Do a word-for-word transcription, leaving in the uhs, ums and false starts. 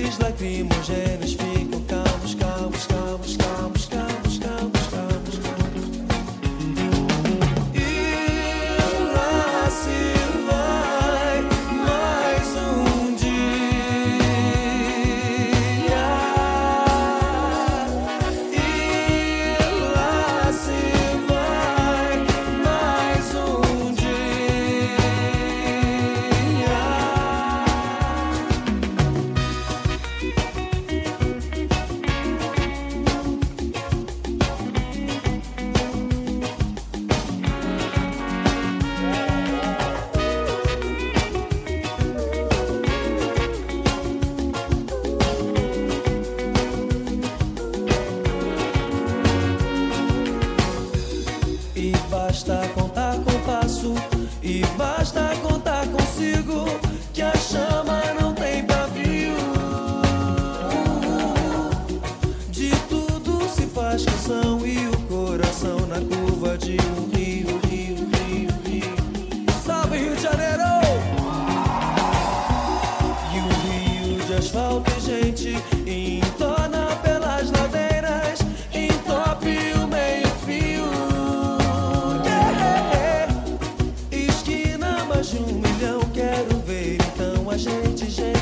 gases lacrimogêneos ficam calmos, calmos, calmos, calmos, calmos, calmos, calmos, calmos. E lá se vai mais um dia. E lá se vai mais um dia. E basta contar com o passo, e basta contar consigo, que a chama não tem pavio. De tudo se faz canção e o coração na curva de um rio, rio, rio, rio. Salve Rio de Janeiro! E o rio de asfalto e gente entorna pelas ladeiras, entope o meio-fio. Yeah! Esquina mais de um milhão, quero ver então a gente, gente.